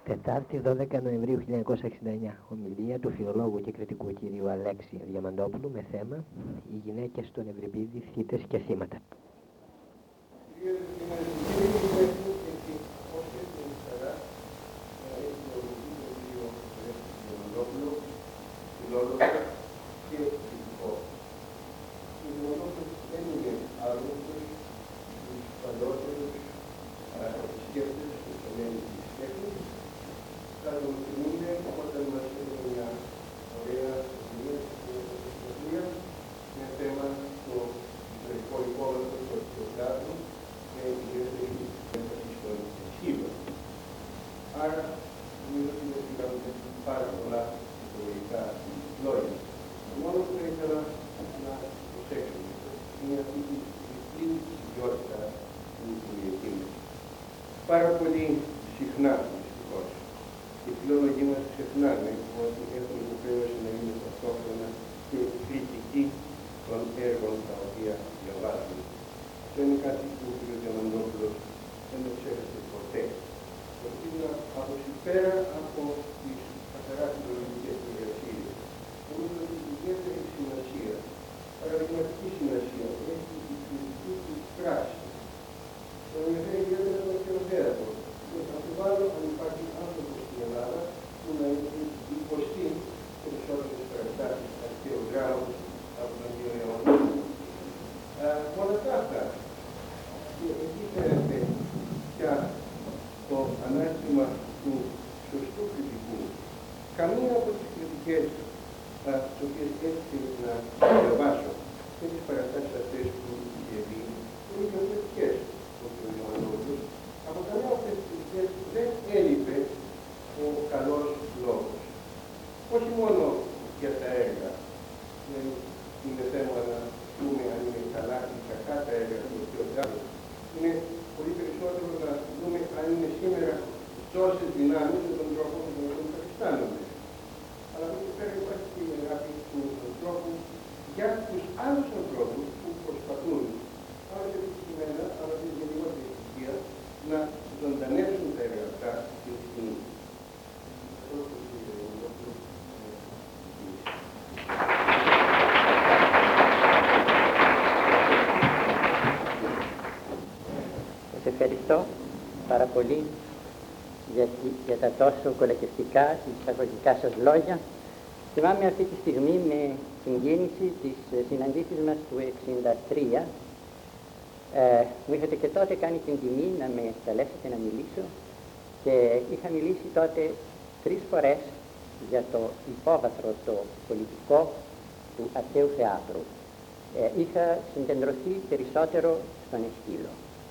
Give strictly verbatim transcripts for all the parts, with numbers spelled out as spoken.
Τετάρτη δώδεκα Νοεμβρίου χίλια εννιακόσια εξήντα εννιά. Ομιλία του φιλολόγου και κριτικού κυρίου Αλέξη Διαμαντόπουλου με θέμα «Οι γυναίκες στον Ευρυπίδη, θύτες και θύματα». Πάρα πολύ συχνά, δυστυχώς, οι φιλόλογοι μας ξεχνάνε ότι έχουν υποχρέωση να είναι ταυτόχρονα και κριτικοί των έργων τα οποία διαβάζουν. Αυτό είναι κάτι που ο κ. Διαμαντόπουλος δεν το ξέχασε ποτέ. Ότι να αποσυμπέρα από τις καθαρά φιλολογικές εργασίες, νομίζω ότι η ιδιαίτερη σημασία, παραδειγματική σημασία, έχει η κριτική του πράξη. Το ενδιαφέρει ιδιαίτερα το χειροτέατρο. Και θα αμφιβάλλω αν υπάρχει άνθρωπος στην Ελλάδα που να έχει υποστεί περισσότερες παραστάσεις αρχαίου δράματος από τον κύριο Διαμαντόπουλο. Όλα αυτά. Και εκεί φαίνεται πια το ανάστημα του σωστού κριτικού. Καμία από τις κριτικές τις οποίες έτσι να διαβάσω και τις παραστάσεις αυτές που είχε δει είναι και θετικές. Από καμία από τις κριτικές δεν έλειπε ο καλός λόγος. Όχι μόνο για τα έργα. Δεν είναι θέμα να πούμε αν είναι καλά ή κακά τα έργα του θεοτράπου. Είναι πολύ περισσότερο να δούμε αν είναι σήμερα τόσες δυνάμεις με τον τρόπο με τον οποίο καθιστάνονται. Αλλά από εκεί πέρα υπάρχει και η αγάπη του ανθρώπου για τους άλλους ανθρώπους που προσπαθούν, άλλως επιτυχημένα, αλλά και για λιγότερη επιτυχία, να ζωντανεύσουν τα έργα αυτά στην σκηνή. Σας ευχαριστώ πάρα πολύ για, για τα τόσο κολακευτικά εισαγωγικά σας λόγια. Θυμάμαι αυτή τη στιγμή με συγκίνηση τις συναντήσεις μας του εξήντα τρία. Ε, μου είχατε και τότε κάνει την τιμή να με καλέσετε να μιλήσω και είχα μιλήσει τότε τρεις φορές για το υπόβαθρο, το πολιτικό του αρχαίου θεάτρου. Ε, είχα συγκεντρωθεί περισσότερο στον Αισχύλο.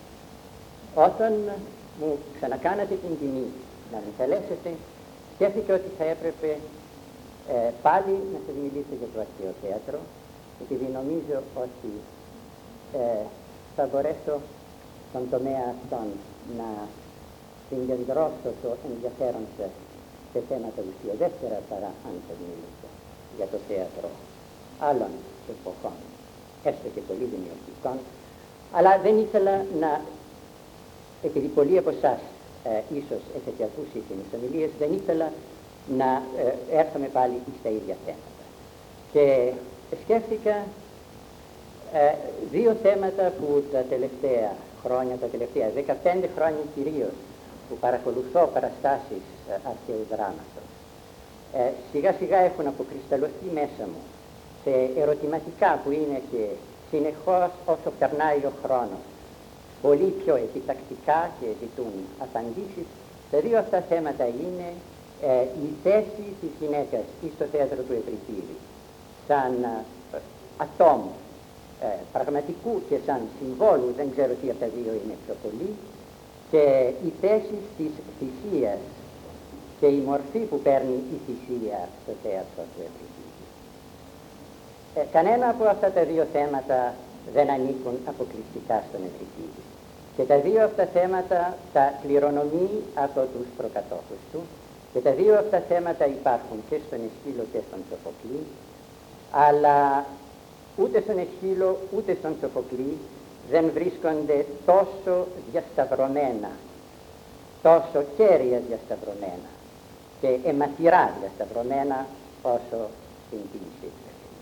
Όταν μου ξανακάνατε την τιμή να με καλέσετε, σκέφτηκα ότι θα έπρεπε ε, πάλι να σας μιλήσω για το αρχαίο θέατρο, επειδή νομίζω ότι ε, θα μπορέσω στον τομέα αυτόν να συγκεντρώσω το ενδιαφέρον σας σε θέματα ουσιαδέστερα παρά αν σας μιλήσω για το θέατρο άλλων εποχών, έστω και πολύ δημιουργικών, αλλά δεν ήθελα να, επειδή πολλοί από εσάς ε, ίσως έχετε ακούσει τις ομιλίες, δεν ήθελα να ε, έρθουμε πάλι στα ίδια θέματα. Και σκέφτηκα Ε, δύο θέματα που τα τελευταία χρόνια, τα τελευταία δεκαπέντε χρόνια κυρίως, που παρακολουθώ παραστάσεις ε, αρχαίου δράματος, ε, σιγά σιγά έχουν αποκρισταλωθεί μέσα μου σε ερωτηματικά που είναι και συνεχώς όσο περνάει ο χρόνος πολύ πιο επιτακτικά και ζητούν απαντήσεις. Τα δύο αυτά θέματα είναι ε, η θέση της γυναίκας στο θέατρο του Ευρυπίδη σαν ε, ατόμου Ε, πραγματικού και σαν συμβόλου, δεν ξέρω τι από τα δύο είναι πιο πολύ, και η θέση της θυσίας και η μορφή που παίρνει η θυσία στο θέατρο του Ευρυπίδη. Ε, κανένα από αυτά τα δύο θέματα δεν ανήκουν αποκλειστικά στον Ευρυπίδη. Και τα δύο αυτά θέματα τα κληρονομεί από τους προκατόχους του και τα δύο αυτά θέματα υπάρχουν και στον Αισχύλο και στον Σοφοκλή, αλλά ούτε στον Αισχύλο ούτε στον Σοφοκλή δεν βρίσκονται τόσο διασταυρωμένα τόσο κέρια διασταυρωμένα και αιματηρά διασταυρωμένα όσο στην ποίησή.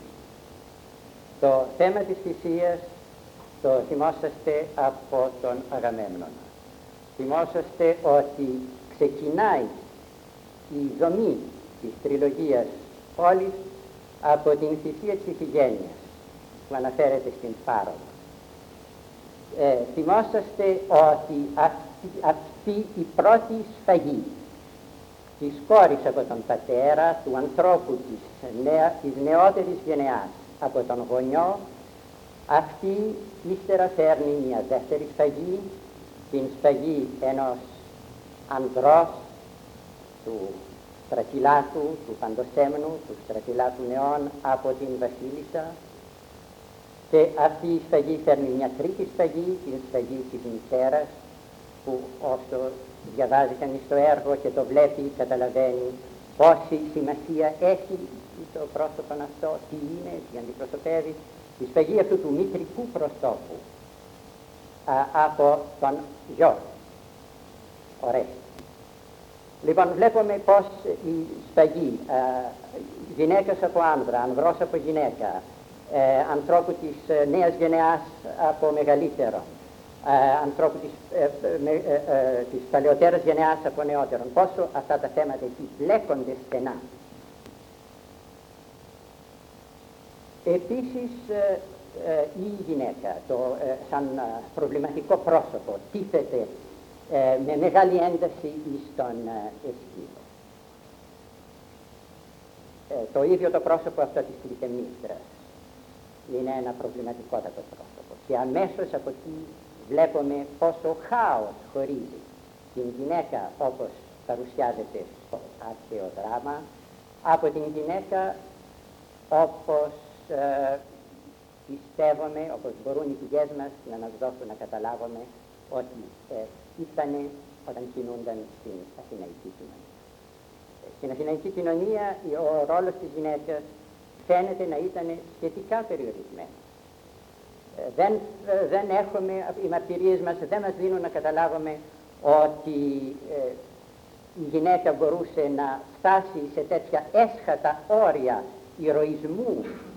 Το θέμα της θυσίας το θυμόσαστε από τον Αγαμέμνονα. Θυμόσαστε ότι ξεκινάει η δομή της τριλογίας όλης από την θυσία της Ιφηγένειας που αναφέρεται στην Πάροδο. Ε, θυμόσαστε ότι αυτή, αυτή η πρώτη σφαγή της κόρης από τον πατέρα, του ανθρώπου της, νέα, της νεότερης γενεάς από τον γονιό, αυτή ύστερα φέρνει μια δεύτερη σφαγή, την σφαγή ενός ανδρός, του στρατιλάτου, του παντοσέμνου, του στρατιλάτου νεών από την βασίλισσα, και αυτή η σφαγή φέρνει μια τρίτη σφαγή, την σφαγή της μητέρας, που όσο διαβάζει κανείς το έργο και το βλέπει, καταλαβαίνει πόση σημασία έχει το πρόσωπο αυτό, τι είναι, τι αντιπροσωπεύει, η σφαγή αυτού του μητρικού προσώπου α, από τον γιο, Ορέστη. Λοιπόν, βλέπουμε πως η σφαγή α, γυναίκας από άνδρα, ανδρός από γυναίκα, ε, ανθρώπου της ε, νέας γενεάς από μεγαλύτερο, ε, ανθρώπου της, ε, με, ε, ε, της παλαιότερας γενεάς από νεότερον, πόσο αυτά τα θέματα εκεί μπλέκονται στενά. Επίσης, ε, ε, η γυναίκα, το, ε, σαν ε, προβληματικό πρόσωπο, τίθεται ε, με μεγάλη ένταση στον ε, Αισχύλο. Ε, το ίδιο το πρόσωπο αυτό της Κλητεμνίστρας είναι ένα προβληματικότατο πρόσωπο. Και αμέσως από εκεί βλέπουμε πόσο χάος χωρίζει την γυναίκα όπως παρουσιάζεται στο αρχαίο δράμα από την γυναίκα όπως ε, πιστεύουμε, όπως μπορούν οι πηγές μας να μας δώσουν να καταλάβουμε ότι ε, ήταν όταν κινούνταν στην αθηναϊκή κοινωνία. Στην αθηναϊκή κοινωνία ο ρόλος της γυναίκας φαίνεται να ήταν σχετικά περιορισμένο. Ε, δεν, ε, δεν έχουμε, οι μαρτυρίες μας δεν μας δίνουν να καταλάβουμε ότι ε, η γυναίκα μπορούσε να φτάσει σε τέτοια έσχατα όρια ηρωισμού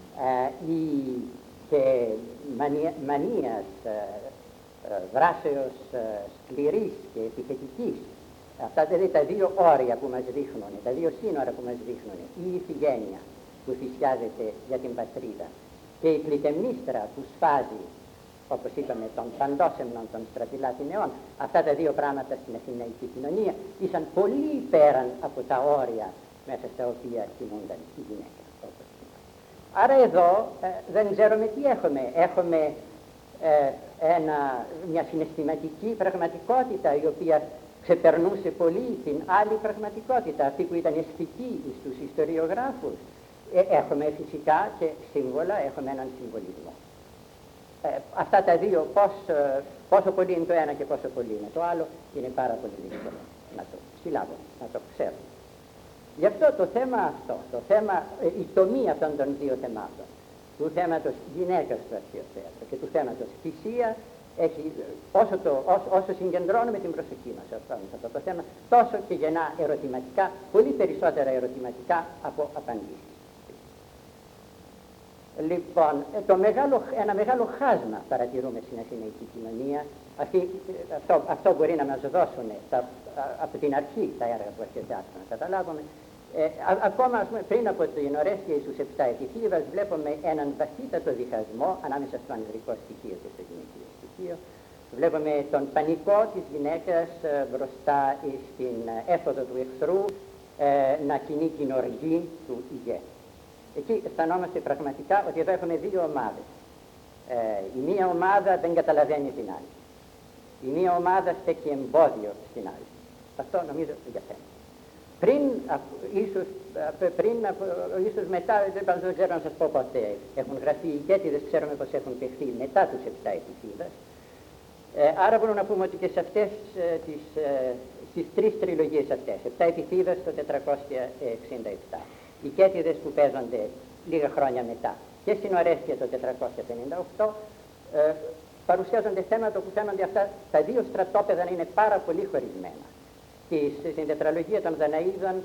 ε, ή και μανία, μανίας ε, ε, δράσεως ε, σκληρής και επιθετικής. Αυτά δηλαδή τα δύο όρια που μας δείχνουν, τα δύο σύνορα που μας δείχνουν, η Ιφηγένεια που θυσιάζεται για την πατρίδα και η Κλητεμνίστρα που σφάζει, όπως είπαμε, των παντόσεμνων των στρατιλάτινεών, αυτά τα δύο πράγματα στην αθηναϊκή κοινωνία ήσαν πολύ πέραν από τα όρια μέσα στα οποία κινούνταν οι γυναίκες. Άρα εδώ ε, δεν ξέρουμε τι έχουμε. Έχουμε ε, ένα, μια συναισθηματική πραγματικότητα η οποία ξεπερνούσε πολύ την άλλη πραγματικότητα, αυτή που ήταν αισθητή στους ιστοριογράφους. Ε, έχουμε φυσικά και σύμβολα, έχουμε έναν συμβολισμό. Ε, αυτά τα δύο, πώς, πόσο πολύ είναι το ένα και πόσο πολύ είναι το άλλο, είναι πάρα πολύ δύσκολο να το συλλάβουμε, να το ξέρουμε. Γι' αυτό το θέμα αυτό, το θέμα, η τομή αυτών των δύο θεμάτων, του θέματος γυναίκας στο αρχαίο θέατρο και του θέματος θυσία, έχει, όσο, το, όσο, όσο συγκεντρώνουμε την προσοχή μας σε αυτό, αυτό το θέμα, τόσο και γεννά ερωτηματικά, πολύ περισσότερα ερωτηματικά από απαντήσεις. Λοιπόν, το μεγάλο, ένα μεγάλο χάσμα παρατηρούμε στην αθηναϊκή κοινωνία. Αυτή, αυτό, αυτό μπορεί να μας δώσουν τα, από την αρχή τα έργα του αρχαίου θεάτρου, να καταλάβουμε. Ε, α, ακόμα ας πούμε, πριν από την Ορέστια στους επτά επιθύβας βλέπουμε έναν βαθύτατο διχασμό ανάμεσα στο ανδρικό στοιχείο και στο γυναικείο στοιχείο. Βλέπουμε τον πανικό της γυναίκας ε, μπροστά στην έφοδο του εχθρού ε, να κινεί την οργή του ηγέτη. Εκεί αισθανόμαστε πραγματικά ότι εδώ έχουμε δύο ομάδες. Ε, η μία ομάδα δεν καταλαβαίνει την άλλη. Η μία ομάδα στέκει εμπόδιο στην άλλη. Αυτό νομίζω για θέμα. Πριν, ίσως, πριν, ίσως μετά, δεν ξέρω να σας πω πότε έχουν γραφεί οι ηγέτιδες, ξέρουμε πως έχουν παιχθεί μετά τους επτά επιθύβας. Ε, άρα μπορούμε να πούμε ότι και σε αυτές ε, τις, ε, στις τρεις τριλογίες αυτές, επτά επιθύβας το τετρακόσια εξήντα επτά, οι ηγέτιδες που παίζονται λίγα χρόνια μετά και στην Ορέστια το τετρακόσια πενήντα οκτώ, ε, παρουσιάζονται θέματα που φαίνονται αυτά τα δύο στρατόπεδα να είναι πάρα πολύ χωρισμένα. Στις, στην τετραλογία των Δαναίδων